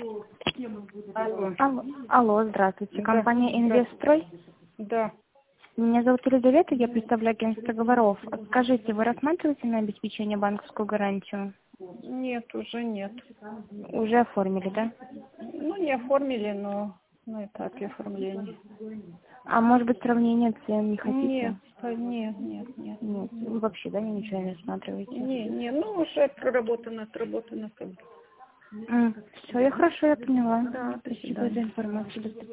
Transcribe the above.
Алло. Алло, здравствуйте. Да, Компания здравствуйте. «Инвестстрой». Да. Меня зовут Елизавета, я представляю агентство договоров. Скажите, вы рассматриваете на обеспечение банковскую гарантию? Нет, уже нет. Уже оформили, да? Ну, не оформили, но на этапе оформления. А может быть, сравнение цен не Нет, хотите? нет. Нет, вообще, да, ничего не рассматриваете? Не, ну уже отработано как бы. Все, я хорошо, я поняла. Да, до Спасибо за свидания. информацию. До свидания.